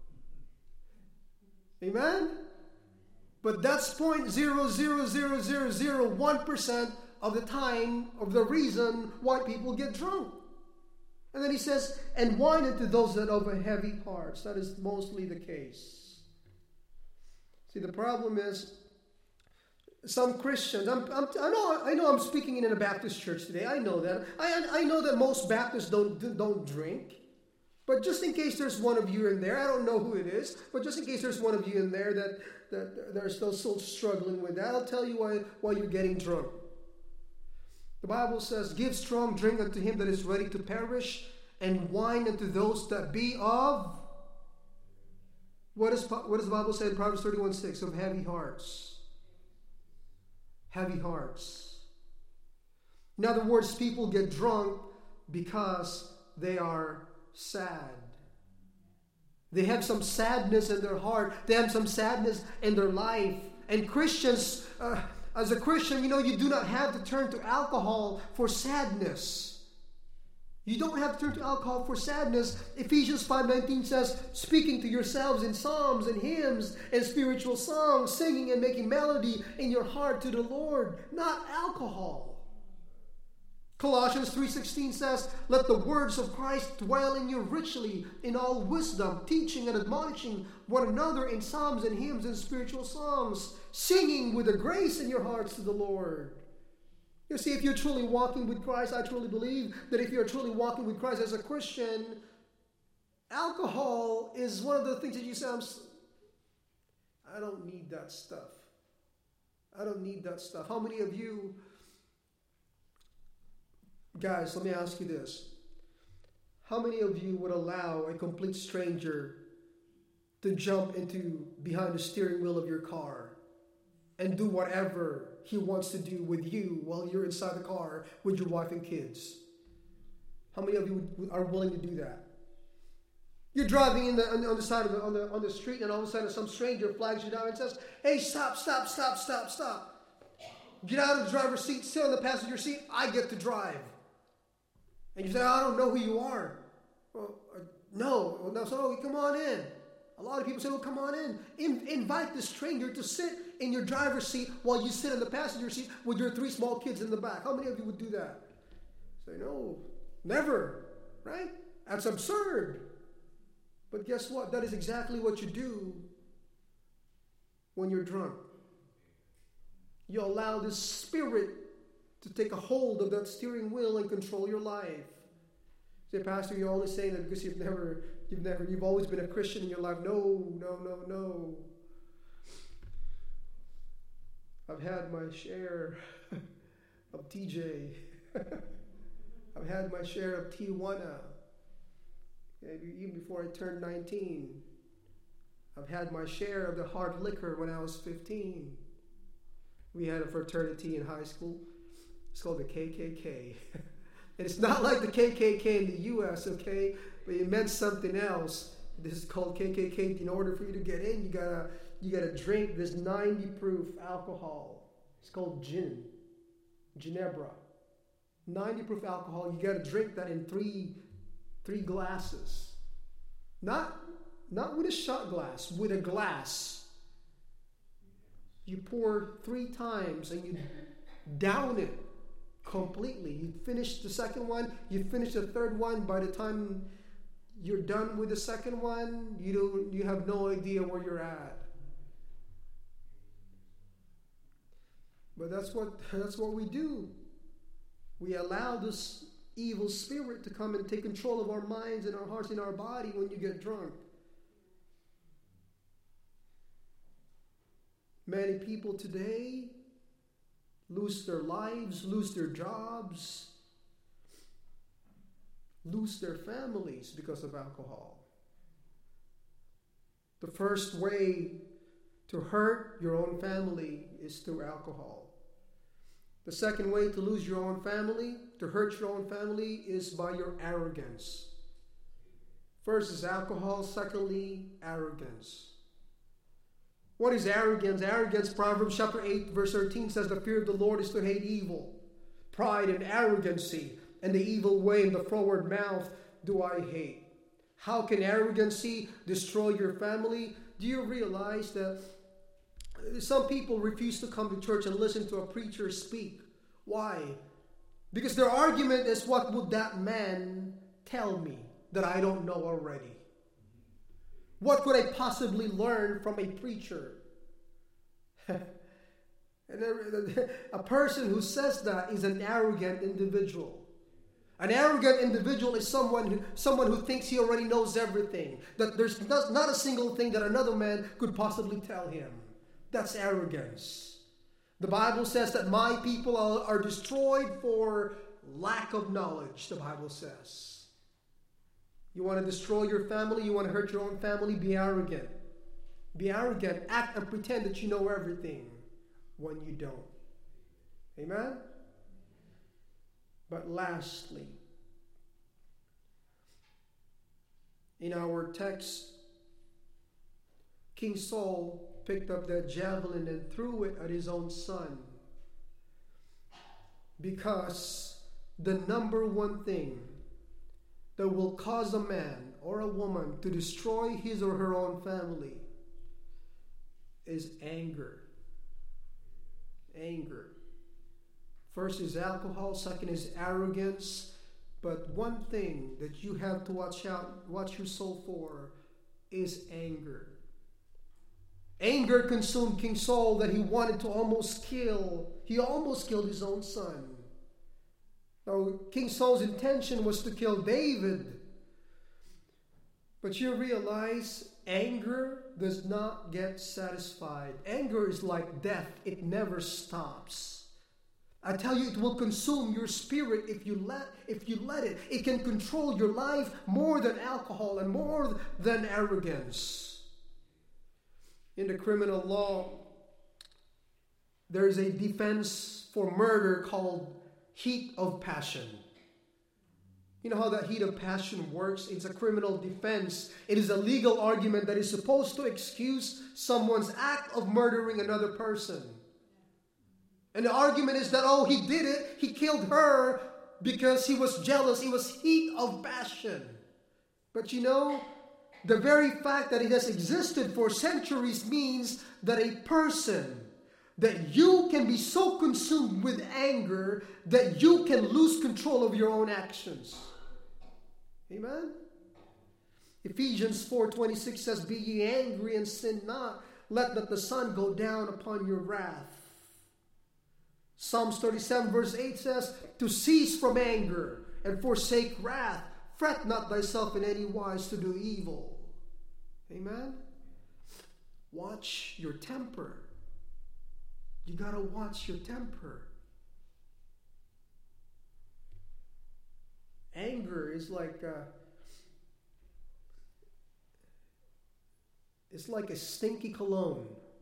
Speaker 4: Amen? But that's zero point zero zero zero zero zero one percent of the time of the reason why people get drunk. And then he says, and wine unto those that have a heavy hearts. That is mostly the case. See, the problem is, some Christians, I'm, I'm, I know I know I'm speaking in a Baptist church today. I know that. I, I know that most Baptists don't, don't drink. But just in case there's one of you in there, I don't know who it is, but just in case there's one of you in there that, that they're still, still struggling with that, I'll tell you why, why you're getting drunk. The Bible says, give strong drink unto him that is ready to perish, and wine unto those that be of, what, is, what does the Bible say in Proverbs thirty-one six? Of heavy hearts. Heavy hearts. In other words, people get drunk because they are sad. They have some sadness in their heart. They have some sadness in their life. And Christians, uh, as a Christian, you know, you do not have to turn to alcohol for sadness. You don't have to turn to alcohol for sadness. Ephesians five nineteen says, speaking to yourselves in psalms and hymns and spiritual songs, singing and making melody in your heart to the Lord, not alcohol. Colossians three sixteen says, let the words of Christ dwell in you richly in all wisdom, teaching and admonishing one another in psalms and hymns and spiritual songs, singing with a grace in your hearts to the Lord. You see, if you're truly walking with Christ, I truly believe that if you're truly walking with Christ as a Christian, alcohol is one of the things that you say, I'm, I don't need that stuff. I don't need that stuff. How many of you, guys, let me ask you this. How many of you would allow a complete stranger to jump into behind the steering wheel of your car and do whatever he wants to do with you while you're inside the car with your wife and kids? How many of you would, are willing to do that? You're driving in the, on, the, on the side of the on, the on the street, and all of a sudden some stranger flags you down and says, "Hey, stop, stop, stop, stop, stop! Get out of the driver's seat, sit on the passenger seat. I get to drive." And you say, "I don't know who you are." Well, uh, no, well, no. So oh, come on in. A lot of people say, "Well, come on in. in. Invite the stranger to sit in your driver's seat while you sit in the passenger seat with your three small kids in the back." How many of you would do that? Say, "No, never." Right? That's absurd. But guess what? That is exactly what you do when you're drunk. You allow the Spirit to take a hold of that steering wheel and control your life. Say, "Pastor, you're only saying that because you've never, you've never, you've always been a Christian in your life." No, no, no, no. I've had my share of T J. I've had my share of Tijuana. Even before I turned nineteen. I've had my share of the hard liquor when I was fifteen. We had a fraternity in high school. It's called the K K K. And it's not like the K K K in the U S, okay? But it meant something else. This is called K K K. In order for you to get in, you gotta you gotta drink this ninety proof alcohol. It's called gin, Ginebra. ninety proof alcohol. You gotta drink that in three three glasses. Not not with a shot glass, with a glass. You pour three times and you down it completely. You finish the second one, you finish the third one. By the time you're done with the second one, you don't you have no idea where you're at. But that's what that's what we do. We allow this evil spirit to come and take control of our minds and our hearts and our body when you get drunk. Many people today lose their lives, lose their jobs, lose their families because of alcohol. The first way to hurt your own family is through alcohol. The second way to lose your own family, to hurt your own family, is by your arrogance. First is alcohol. Secondly, arrogance. What is arrogance? Arrogance, Proverbs chapter eight, verse thirteen says, the fear of the Lord is to hate evil. Pride and arrogancy and the evil way and the forward mouth do I hate. How can arrogancy destroy your family? Do you realize that some people refuse to come to church and listen to a preacher speak? Why? Because their argument is, what would that man tell me that I don't know already? What could I possibly learn from a preacher? And a person who says that is an arrogant individual. An arrogant individual is someone who, someone who thinks he already knows everything. That there's not, not a single thing that another man could possibly tell him. That's arrogance. The Bible says that my people are, are destroyed for lack of knowledge, the Bible says. You want to destroy your family? You want to hurt your own family? Be arrogant. Be arrogant. Act and pretend that you know everything when you don't. Amen? But lastly, in our text, King Saul picked up that javelin and threw it at his own son, because the number one thing that will cause a man or a woman to destroy his or her own family is anger. Anger. First is alcohol, second is arrogance. But one thing that you have to watch out, watch your soul for, is anger. Anger consumed King Saul that he wanted to almost kill. He almost killed his own son. Now, King Saul's intention was to kill David. But you realize anger does not get satisfied. Anger is like death. It never stops. I tell you, it will consume your spirit if you let if you let it. It can control your life more than alcohol and more than arrogance. In the criminal law, there is a defense for murder called heat of passion. You know how that heat of passion works? It's a criminal defense. It is a legal argument that is supposed to excuse someone's act of murdering another person. And the argument is that, oh, he did it, he killed her because he was jealous. It was heat of passion. But you know, the very fact that it has existed for centuries means that a person, that you can be so consumed with anger that you can lose control of your own actions. Amen? Ephesians four twenty-six says, be ye angry and sin not. Let not the sun go down upon your wrath. Psalms thirty-seven verse eight says, to cease from anger and forsake wrath. Fret not thyself in any wise to do evil. Amen? Watch your temper. You got to watch your temper. Anger is like a, it's like a stinky cologne.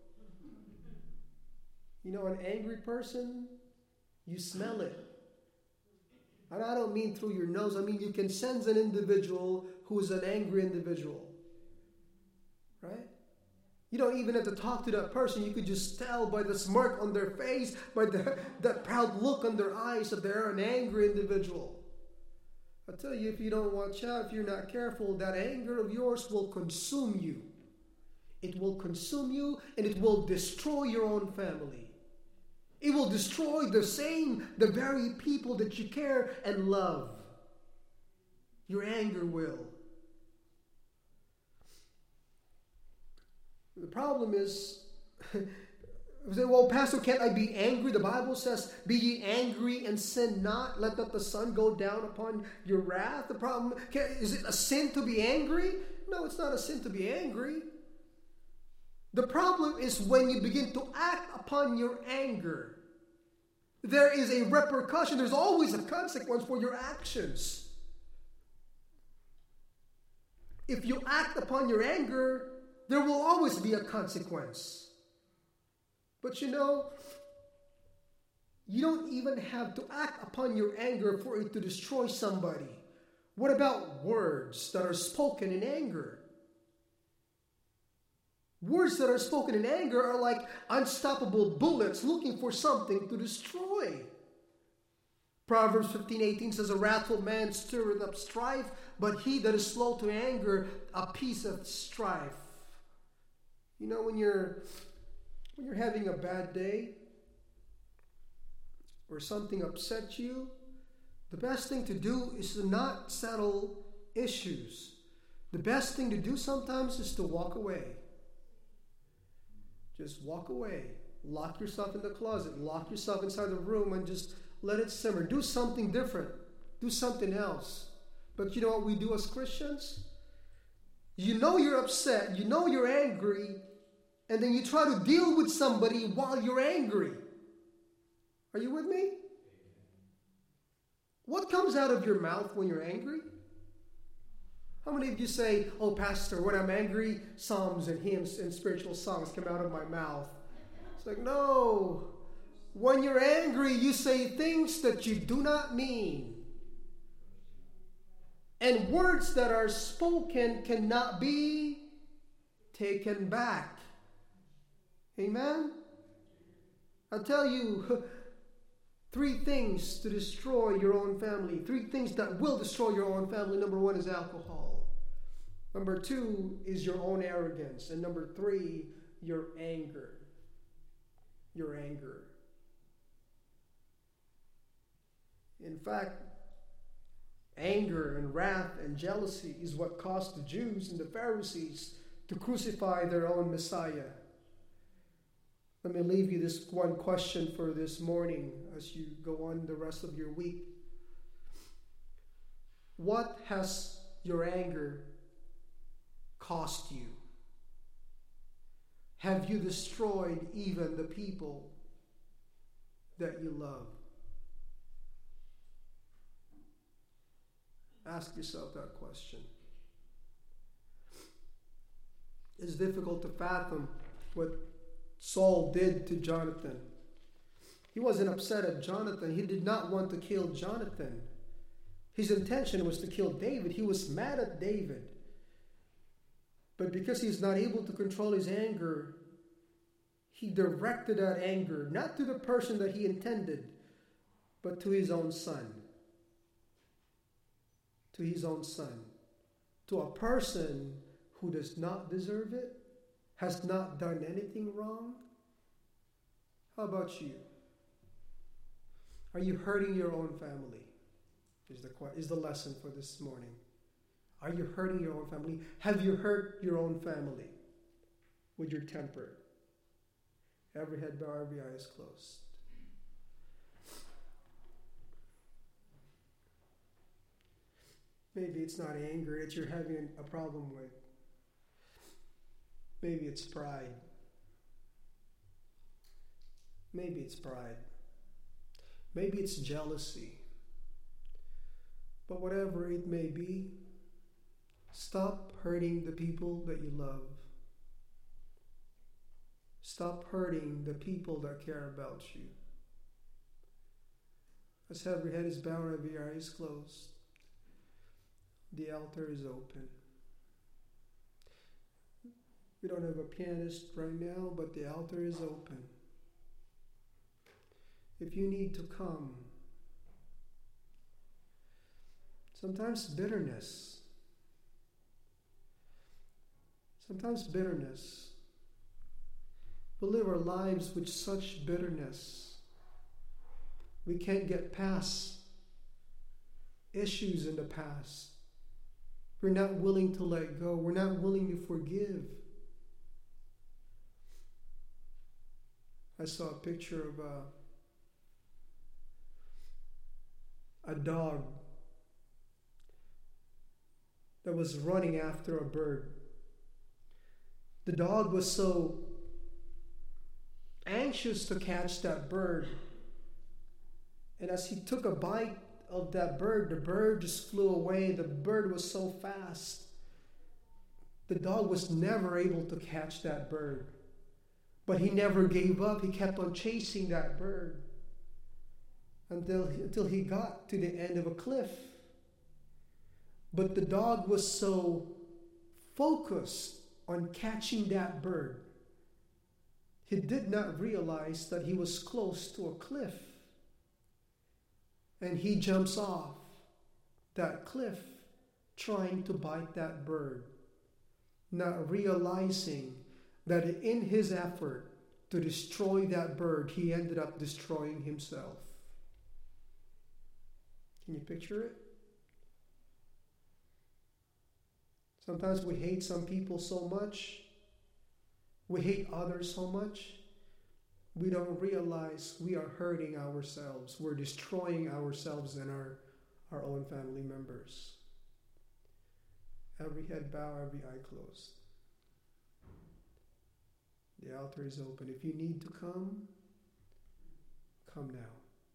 Speaker 4: You know, an angry person, you smell it. And I don't mean through your nose. I mean, you can sense an individual who is an angry individual. Right? You don't even have to talk to that person. You could just tell by the smirk on their face, by the, that proud look on their eyes that they're an angry individual. I tell you, if you don't watch out, if you're not careful, that anger of yours will consume you. It will consume you and it will destroy your own family. It will destroy the same, the very people that you care and love. Your anger will. The problem is, well, Pastor, can't I be angry? The Bible says, be ye angry and sin not. Let not the sun go down upon your wrath. The problem, can, is it a sin to be angry? No, it's not a sin to be angry. The problem is when you begin to act upon your anger. There is a repercussion. There's always a consequence for your actions. If you act upon your anger, there will always be a consequence. But you know, You don't even have to act upon your anger for it to destroy somebody. What about words that are spoken in anger? Words that are spoken in anger are like unstoppable bullets looking for something to destroy. Proverbs fifteen eighteen says, a wrathful man stirreth up strife, but he that is slow to anger appeaseth strife. You know, when you're when you're having a bad day or something upsets you, the best thing to do is to not settle issues. The best thing to do sometimes is to walk away. Just walk away. Lock yourself in the closet. Lock yourself inside the room and just let it simmer. Do something different. Do something else. But you know what we do as Christians? You know you're upset. You know you're angry. And then you try to deal with somebody while you're angry. Are you with me? What comes out of your mouth when you're angry? How many of you say, oh, Pastor, when I'm angry, psalms and hymns and spiritual songs come out of my mouth? It's like, no. When you're angry, you say things that you do not mean. And words that are spoken cannot be taken back. Amen? I'll tell you three things to destroy your own family. Three things that will destroy your own family. Number one is alcohol. Number two is your own arrogance. And number three, your anger. Your anger. In fact, anger and wrath and jealousy is what caused the Jews and the Pharisees to crucify their own Messiah. Let me leave you this one question for this morning as you go on the rest of your week. What has your anger cost you? Have you destroyed even the people that you love? Ask yourself that question. It's difficult to fathom what Saul did to Jonathan. He wasn't upset at Jonathan. He did not want to kill Jonathan. His intention was to kill David. He was mad at David. But because he's not able to control his anger, he directed that anger not to the person that he intended, but to his own son. To his own son. To a person who does not deserve it, has not done anything wrong. How about you? Are you hurting your own family? Is the, is the lesson for this morning. Are you hurting your own family? Have you hurt your own family with your temper? Every head bowed, every eye is closed. Maybe it's not anger that you're having a problem with. Maybe it's pride. Maybe it's pride. Maybe it's jealousy. But whatever it may be, stop hurting the people that you love. Stop hurting the people that care about you. As every head is bowed, every eye is closed. The altar is open. We don't have a pianist right now, but the altar is open. If you need to come, sometimes bitterness, sometimes bitterness. We live our lives with such bitterness. We can't get past issues in the past. We're not willing to let go. We're not willing to forgive. I saw a picture of a, a dog that was running after a bird. The dog was so anxious to catch that bird. And as he took a bite of that bird, the bird just flew away. The bird was so fast. The dog was never able to catch that bird. But he never gave up. He kept on chasing that bird. until, until he got to the end of a cliff. But the dog was so focused on catching that bird, he did not realize that he was close to a cliff. And he jumps off that cliff trying to bite that bird, not realizing that in his effort to destroy that bird, he ended up destroying himself. Can you picture it? Sometimes we hate some people so much. We hate others so much. We don't realize we are hurting ourselves. We're destroying ourselves and our, our own family members. Every head bow, every eye closed. The altar is open. If you need to come, come now.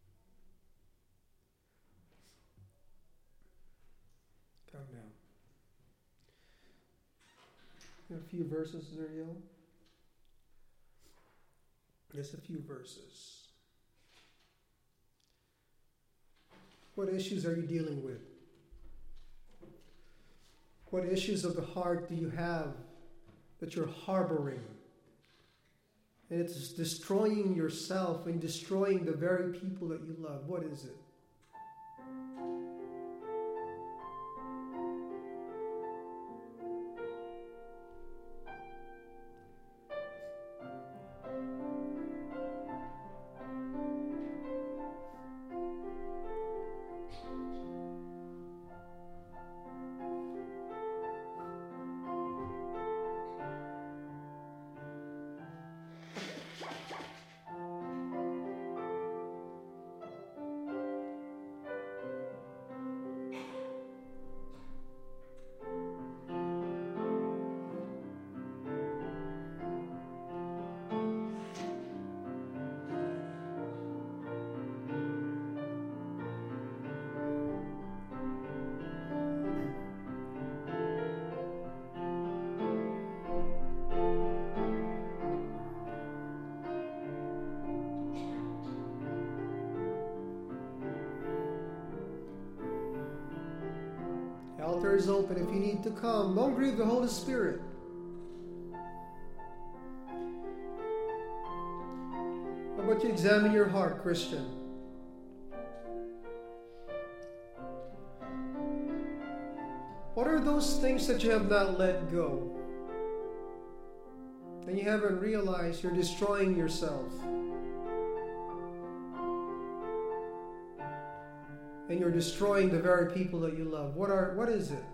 Speaker 4: Come now. A few verses, Zuriel. Just a few verses. What issues are you dealing with? What issues of the heart do you have that you're harboring? And it's destroying yourself and destroying the very people that you love. What is it? The altar is open if you need to come. Don't grieve the Holy Spirit. How about you examine your heart, Christian? What are those things that you have not let go? And you haven't realized you're destroying yourself. And you're destroying the very people that you love. What are what is it?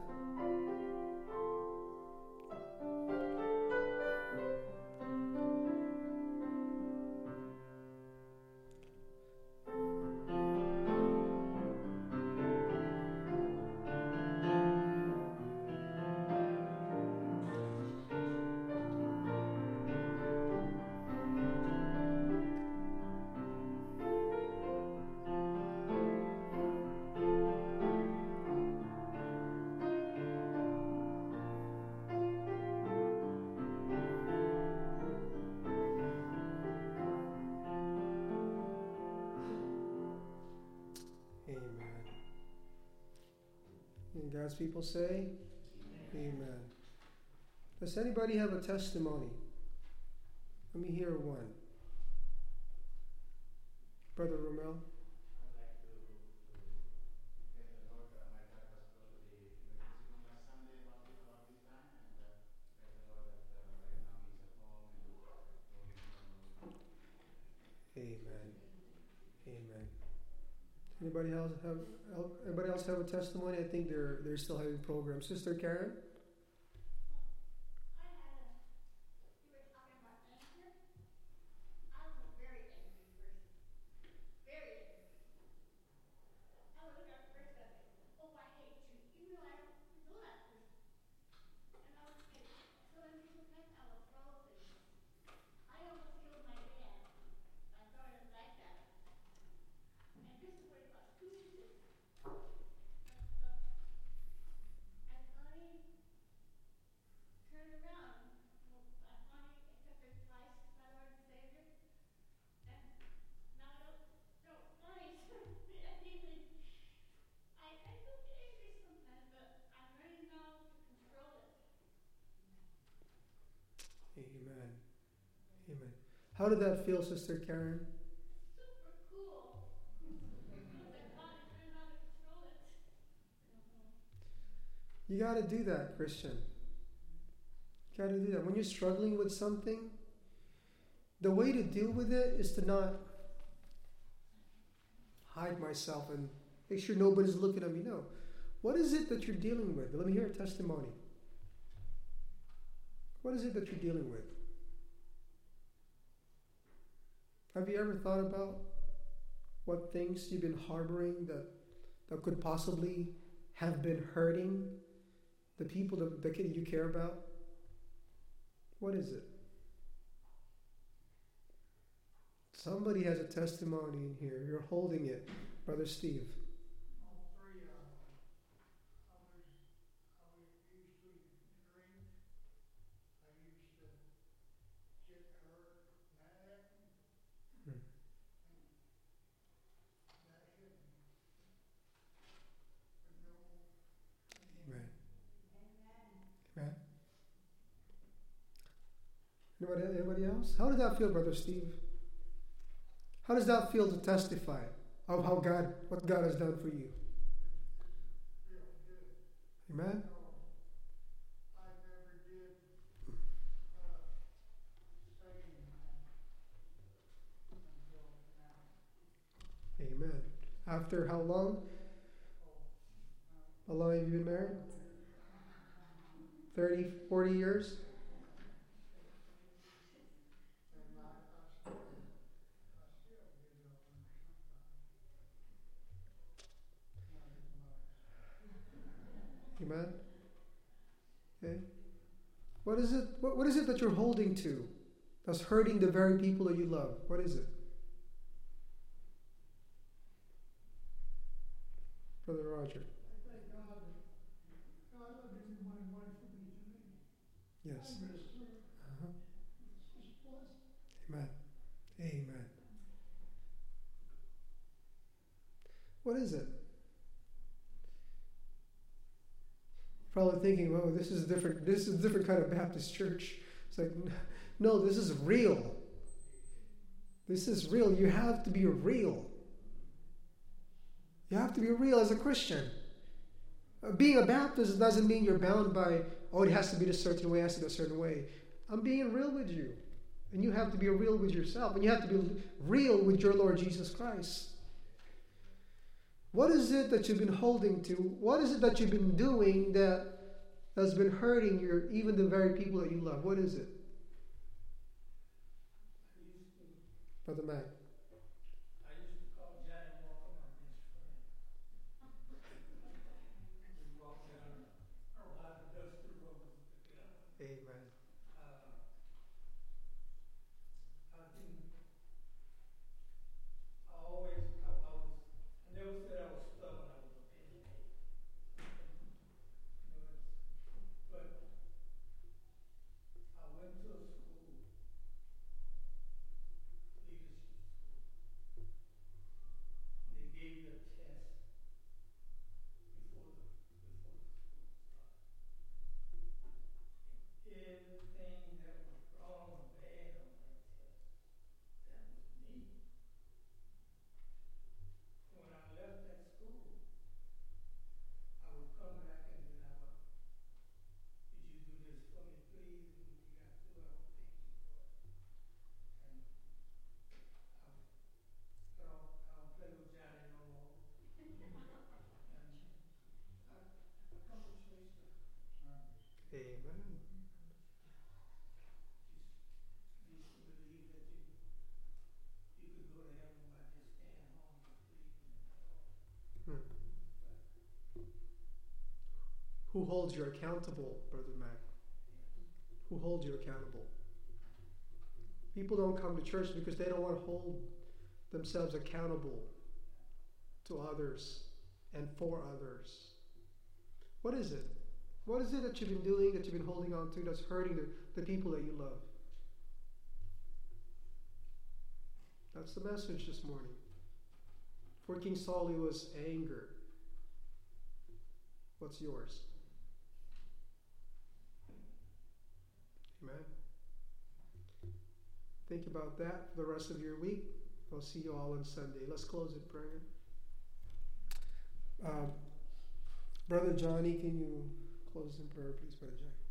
Speaker 4: And God's people say, Amen. Amen. Does anybody have a testimony? Let me hear one. Brother Romel.
Speaker 3: I'd like to, to thank the Lord. Uh, my dad was brought to the emergency room last Sunday about this, about this time, and uh, thank the Lord that uh, right now he's at home and going on.
Speaker 4: Amen. Amen. Anybody else have anybody else have a testimony? I think they're they're still having programs. Sister Karen?
Speaker 5: I had a, you were talking about anger. I was a very angry person. Very angry. I would look at a person and say, oh, I hate you, even though I don't know that person. And I would say, so many people think I would throw things. I almost killed my dad by throwing a knife at him. And this is what it was. Two pieces. And I
Speaker 4: How did that feel, Sister Karen?
Speaker 5: Super cool. Because I finally learned how to control it.
Speaker 4: You got to do that, Christian. You got to do that. When you're struggling with something, the way to deal with it is to not hide myself and make sure nobody's looking at me. No. What is it that you're dealing with? Let me hear a testimony. What is it that you're dealing with? Have you ever thought about what things you've been harboring that, that could possibly have been hurting the people that, that you care about? What is it? Somebody has a testimony in here. You're holding it, Brother Steve.
Speaker 2: All three of them. I was, I was used to drink. I used to get hurt mad.
Speaker 4: Hmm.
Speaker 2: That hit me. But no,
Speaker 4: Amen. Amen. Anybody, anybody else? How did that feel, Brother Steve? How does that feel to testify of how God, what God has done for you?
Speaker 2: feel good.
Speaker 4: Amen?
Speaker 2: No, I never did, uh, saying that until now.
Speaker 4: Amen. After how long? How long have you been married? thirty, forty years?
Speaker 2: And I, I still, I still get up on sometimes. Not as much.
Speaker 4: Amen? Okay. What is it, what, what is it that you're holding to that's hurting the very people that you love? What is it? Brother Roger.
Speaker 2: I thank God that God loved me my wife to be to me.
Speaker 4: Yes.
Speaker 2: I'm just,
Speaker 4: Uh-huh.
Speaker 2: it's just blessed.
Speaker 4: Amen. Amen. What is it? Probably thinking, oh, this is different. This is a different kind of Baptist church. It's like, no, this is real. This is real. You have to be real. You have to be real as a Christian. Uh, being a Baptist doesn't mean you're bound by, oh, it has to be a certain way, it has to be a certain way. I'm being real with you. And you have to be real with yourself. And you have to be real with your Lord Jesus Christ. What is it that you've been holding to? What is it that you've been doing that has been hurting your, even the very people that you love? What is it?
Speaker 2: I used to,
Speaker 4: Brother Mac.
Speaker 2: I used to call Johnny Walker my best friend. We walked down a lot of dusty roads together.
Speaker 4: Amen.
Speaker 2: Uh, I've been, I always, I, I was, I never said I was stubborn, I was opinionated. You know, it's, but I went to a school, leadership school. And they gave you a test before the, before the school started. Everything that was wrong or bad on that test, that was me. When I left that school, I would come back and then I would, did you do this for me, please? And when you got through, I would thank you for it. And I, I don't, I don't play with Johnny no more. And I, I come to church to
Speaker 4: Amen.
Speaker 2: just used to believe that you, you could go to heaven by just staying home and believing in the Lord.
Speaker 4: Hmm. Who holds you accountable, Brother Mac? Who holds you accountable? People don't come to church because they don't want to hold themselves accountable to others and for others. What is it? What is it that you've been doing, that you've been holding on to, that's hurting the, the people that you love? That's the message this morning. For King Saul, it was anger. What's yours? Amen. think about that for the rest of your week. I'll see you all on Sunday. Let's close in prayer. Um, Brother Johnny, can you close in prayer, please, Brother Johnny?